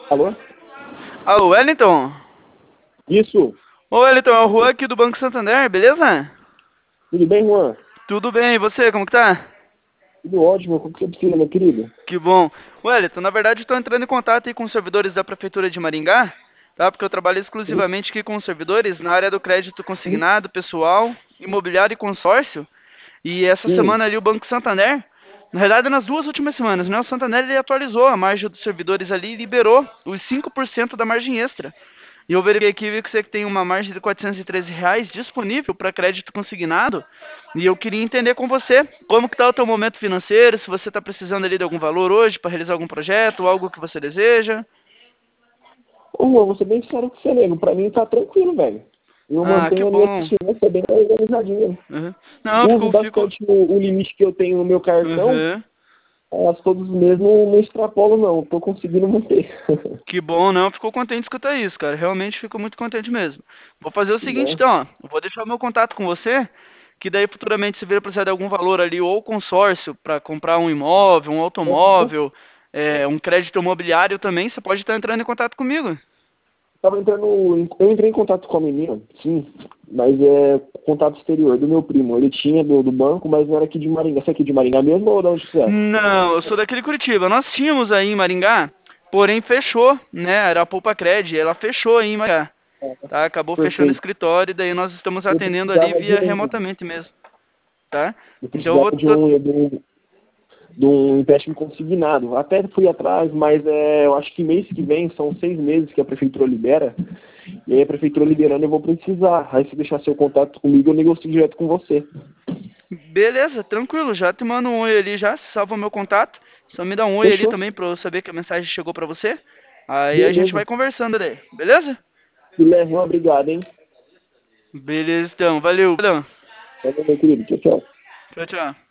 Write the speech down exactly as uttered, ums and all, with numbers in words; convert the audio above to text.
Alô? Alô, Wellington? Isso. Ô, Wellington, é o Juan aqui do Banco Santander, beleza? Tudo bem, Juan? Tudo bem, e você, como que tá? Tudo ótimo. Como que você precisa, meu querido? Que bom. Wellington, na verdade estou entrando em contato aí com os servidores da Prefeitura de Maringá, tá? Porque eu trabalho Sim, exclusivamente aqui com os servidores na área do crédito sim. consignado, pessoal, imobiliário e consórcio. E essa Sim. semana ali o Banco Santander, na verdade nas duas últimas semanas, né? O Santander ele atualizou a margem dos servidores ali e liberou os cinco por cento da margem extra. E eu verifiquei aqui e vi que você tem uma margem de quatrocentos e treze reais disponível para crédito consignado. E eu queria entender com você como que está o teu momento financeiro, se você está precisando ali de algum valor hoje para realizar algum projeto, ou algo que você deseja. Ô, Juan, vou ser bem sincero com você, nego. Pra mim tá tranquilo, velho. Eu Ah, que mantenho ali as bom. finanças bem organizadinha. Uhum. Não, Uso ficou, ficou. bastante o, o limite que eu tenho no meu cartão. Uhum. As todos mesmo não extrapolo, não. Tô conseguindo manter. Que bom, não, ficou contente de escutar isso, cara. Realmente fico muito contente mesmo. Vou fazer o seguinte, Né? então, ó. Eu vou deixar o meu contato com você, que daí futuramente se vir precisar de algum valor ali, ou consórcio para comprar um imóvel, um automóvel, é, um crédito imobiliário também, você pode estar entrando em contato comigo. Tava entrando. em- Eu entrei em contato com a menina, sim, mas é contato exterior do meu primo. Ele tinha do, do banco, mas não era aqui de Maringá. Você é aqui de Maringá mesmo ou de onde você é? Não, eu sou daquele Curitiba. Nós tínhamos aí em Maringá, porém fechou, né? Era a Poupa Cred, ela fechou aí em Maringá. Tá? Acabou fechando o Perfeito. escritório e daí nós estamos Eu atendendo ali precisava de via um, remotamente mesmo, tá? eu Então eu precisava vou de tô- um, de um, de um empréstimo consignado. Até fui atrás, mas é, eu acho que mês que vem, são seis meses que a prefeitura libera, e aí a prefeitura liberando eu vou precisar. Aí se deixar seu contato comigo, eu negocio direto com você. Beleza, tranquilo, já te mando um oi ali já, salva o meu contato. Só me dá um oi ali Fechou? também pra eu saber que a mensagem chegou pra você. Aí a gente Beleza. vai conversando ali, beleza? Filé, obrigado, hein? Beleza então, valeu. Valeu, meu querido. Tchau, tchau. Tchau, tchau.